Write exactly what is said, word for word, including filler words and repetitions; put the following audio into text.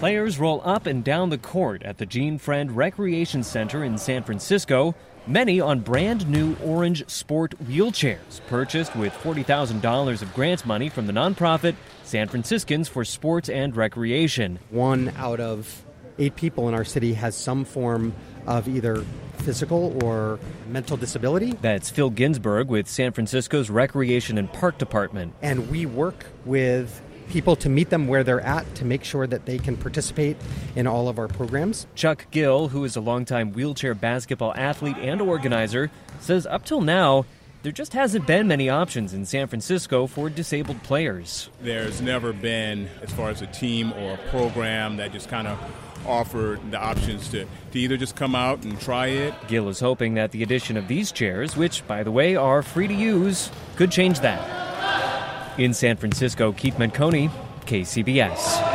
Players roll up and down the court at the Gene Friend Recreation Center in San Francisco, many on brand new orange sport wheelchairs purchased with forty thousand dollars of grant money from the nonprofit San Franciscans for Sports and Recreation. One out of eight people in our city has some form of either physical or mental disability. That's Phil Ginsberg with San Francisco's Recreation and Park Department. And we work with people to meet them where they're at to make sure that they can participate in all of our programs. Chuck Gill, who is a longtime wheelchair basketball athlete and organizer, says up till now, there just hasn't been many options in San Francisco for disabled players. There's never been, as far as a team or a program, that just kind of offered the options to, to either just come out and try it. Gill is hoping that the addition of these chairs, which, by the way, are free to use, could change that. In San Francisco, Keith Menconi, K C B S.